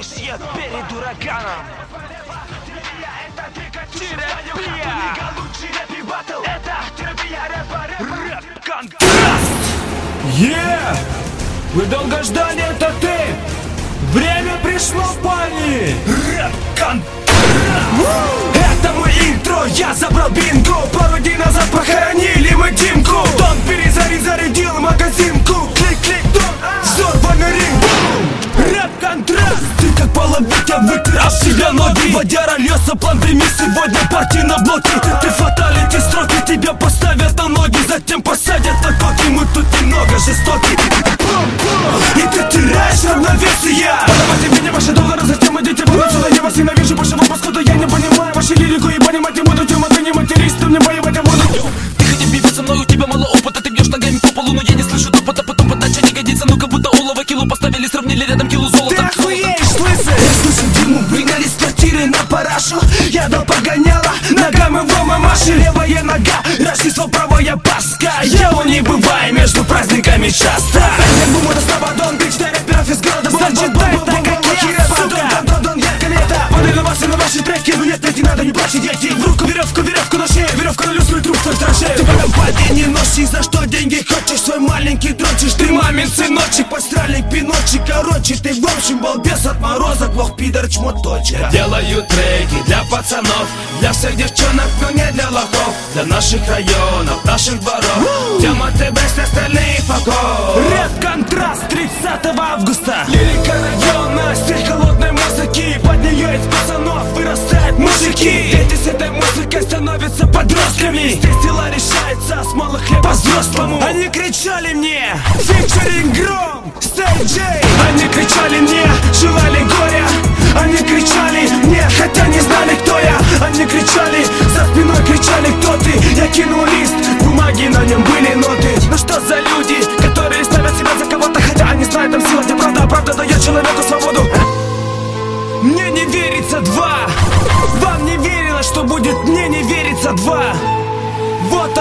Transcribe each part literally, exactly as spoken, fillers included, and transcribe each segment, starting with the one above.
затишье перед ураганом. Терапия. Это рэп-контраст. Yeah! Вы долго ждали, это ты! Время пришло, парни! Рэп-контраст. Это мой интро, я забрал бинго. Пару дней назад похоронили мы Димку. Дон перезаряд, зарядил магазинку. Клик-клик, дон, взорванный ринг. Рэп-контраст. Ты как половик, я вытер об себя ноги. Водяра леса, план прими сегодня партии на блоке. Ты фаталити строки, тебя поставят на ноги. Затем посадят на коки, мы тут немного жестоки. И ты теряешь равновесие. Подавайте меня ваши доллары, затем идите вон отсюда. Я вас ненавижу, больше вам паскуда. Я не понимаю вашу лирику и понимать не буду. Тема, ты не матерись, ты мне воевать я буду. Ты хоть биться со мной, у тебя мало опыта. Ты бьешь ногами по полу, но я не слышу топота. Потом подача не годится, ну как будто улова кило поставили, сравнили рядом кило золота. Ты охуеешь, лысый! Я слышу Диму, выгнали с квартиры на парашу. Я дал погоняла, ногами в мамаши. Левая нога, Рождество, правая Пасха. Я у не бываю между праздниками часто. Я думаю, это Сабадон, ты читай рэперов из города. Значит, дай так, как я, сука. Дон, ярко лето. Падай на вас и на ваши треки. Ну нет, нет, не надо, не плачь, дети. В руку веревку, веревку на шею. Веревка на люстру и труп в траншею. Ты потом падай, не носишь, за что деньги хочешь. Свой маленький дрочишь, ты мамин сыночек. Постральник, пиночек, короче. Ты в общем балбес от мороза. Плох, пидор, чмоточка. Делаю треки для пацанов, для всех девчонок, но не для лохов. Для наших районов, наших дворов. Тема ТБ с остальных факов. Рэп-контраст тридцатого августа. Лирика района, стиль холодной музыки. Под нее из пацанов вырастают мужики. Дети с этой музыкой становятся подростками. Здесь дела решаются с малых лет по-взрослому. Они кричали мне фичеринг гром, Сэй Джей. Они кричали мне, желали горя. Они кричали мне, хотя не знали, кто я. Они кричали, за спиной кричали, кто ты. Я кинул лист, бумаги, на нем были ноты. Ну что за люди, которые ставят себя за кого-то, хотя они знают, там сила, где правда, а правда дает человеку свободу. Мне не верится два. Вам не верилось, что будет, мне не верится два. Вот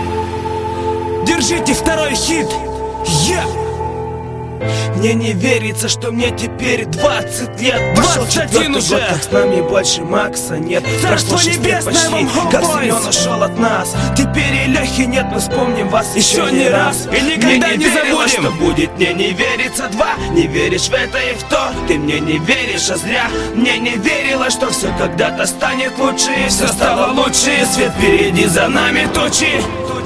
он. Держите второй хит. Я yeah. Мне не верится, что мне теперь двадцать лет. Пошел четвертый год, как с нами больше Макса нет. Прошло шесть лет почти, как Семен ушел от нас. Теперь и Лехи нет, мы вспомним вас еще не раз. И никогда не, не забудем, что будет. Мне не верится два. Не веришь в это и в то. Ты мне не веришь, а зря. Мне не верилось, что все когда-то станет лучше. И все стало лучше. Свет впереди, за нами тучи.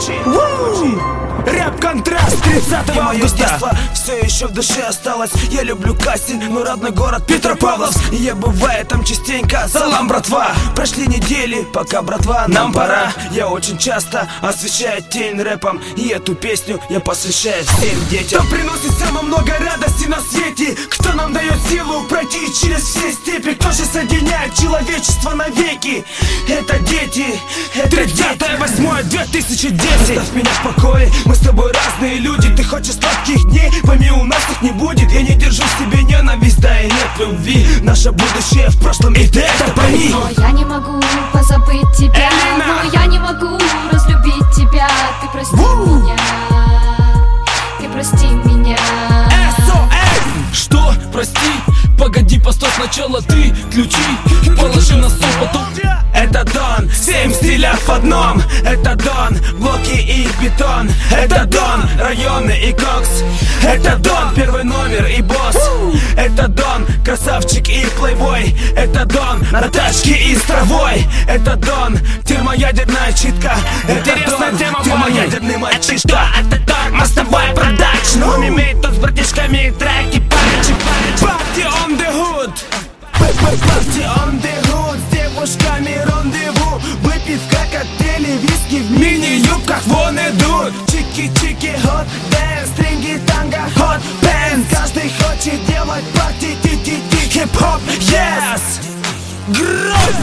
Рэп-контраст тридцатого августа. Все еще в душе осталось. Я люблю Кастинг, но родной город Петропавловск. И я бываю там частенько. Салам, братва. Прошли недели, пока, братва, нам пора. Я очень часто освещаю тень рэпом. И эту песню я посвящаю всем детям. Кто приносит самое много радости на свете? Кто нам дает силу пройти через все степи? Кто же соединяет человечество навеки? Это дети. Это тридцатое восьмое две тысячи десять. Оставь меня в покое. Мы с тобой разные люди. Ты хочешь сладких дней, пойми, у нас их не будет. Я не держу в себе ненависть, да и нет любви. Наше будущее в прошлом, и ты это пойми. Но я не могу позабыть тебя. Элина! Но я не могу разлюбить тебя. Ты прости Ву! меня. Ты прости меня. эс о эс! Что? Прости? Погоди, постой, сначала ты ключи положи на стол, потом... Это Дон, семь стилях в одном. Это Дон, блоки и бетон. Это Дон, районы и кокс. Это Дон, первый номер и босс. Это Дон, красавчик и плейбой. Это Дон, на тачке и с травой. Это Дон, термоядерная читка. Интересная тема, термоядерный мальчишка. Это Дон, мостовая продакшн. Он имеет тут с братишками треки. Party on the hood. Party on the hood. С девушками рандеву. Выпивка, коктейли, виски в мини-юбках вон идут. Чики-чики, hot dance, стринги, танго, hot pants. Каждый хочет делать парти, ти-ти-ти, хип-хоп, yes.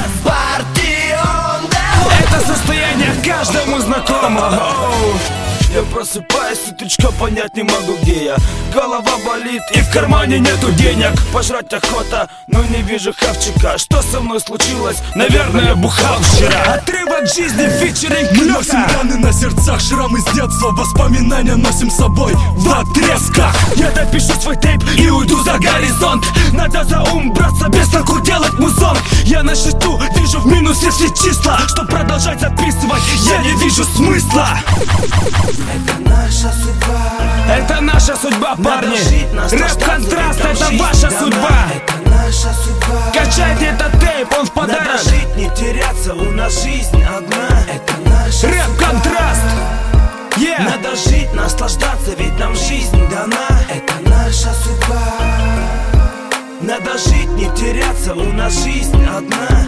Party on the hood. Это состояние каждому знакомо. Я просыпаюсь с уточка, понять не могу, где я. Голова болит и в кармане нету денег. Пожрать охота, но не вижу хавчика. Что со мной случилось? Наверное, бухал вчера. Отрывок жизни, фичеринг Мы носим раны на сердцах, шрамы с детства. Воспоминания носим с собой в отрезках. Я допишу свой тейп и уйду за горизонт. Надо за ум браться, без толку делать музон. Я на счету, вижу в минусе все числа. Чтоб продолжать записывать, я не вижу смысла. Это наша судьба. Это наша судьба, парни. Рэп-контраст, это ваша судьба. Это наша судьба. Качайте этот тейп, он в подарок. Надо жить, не теряться, у нас жизнь одна. Это наша Рэп-контраст. Yeah. Надо жить, наслаждаться, ведь нам жизнь дана. Это наша судьба. Надо жить, не теряться, у нас жизнь одна.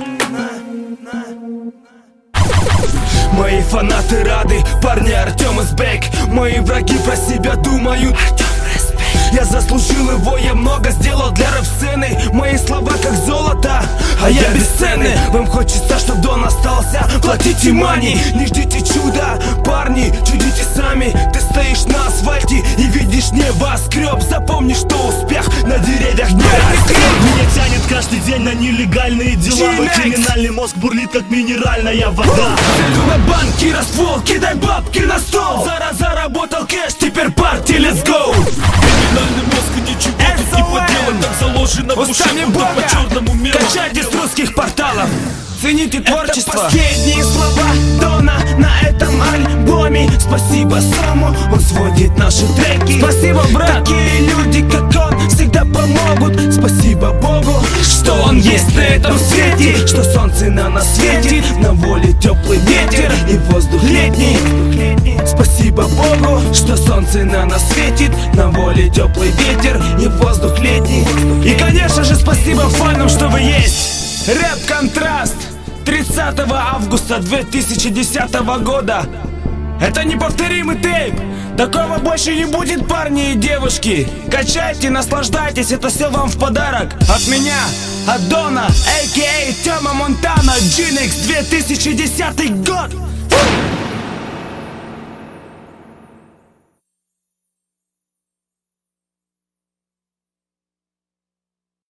Мои фанаты рады, парни, Артем из Бэк. Мои враги про себя думают. Я заслужил его, я много сделал для рэп-сцены. Мои слова как золото, а я бесценный. Вам хочется, чтоб Дон остался, платите мани. Не ждите чуда, парни, чудите сами. Ты стоишь на асфальте и видишь небоскреб. Запомни, что успех на деревьях не растет. Меня тянет каждый день на нелегальные дела. Мой криминальный мозг бурлит, как минеральная вода. Целю на банки, раствол, кидай бабки на стол. Зара заработал кэш, теперь парти, let's go. Криминальный мозг и ничего тут не поделать. Так заложено в душе, будто по черному мелу. Качайте с русских порталов, цените творчество. Это последние слова Дона на этом альбоме. Спасибо Сому, он сводит наши треки. Спасибо, брат. Такие люди, как он, всегда помогут. Спасибо Богу, что он есть на этом свете. Что солнце на нас светит, на воле теплый ветер и воздух летний. Спасибо Богу, что солнце на нас светит, на воле теплый ветер и воздух летний. И конечно же спасибо фанам, что вы есть. Рэп-контраст тридцатого августа две тысячи десятого года. Это неповторимый тейп. Такого больше не будет, парни и девушки. Качайте, наслаждайтесь, это все вам в подарок. От меня, от Дона, а.к.а. Тёма Монтана, Джинекс, две тысячи десятый год.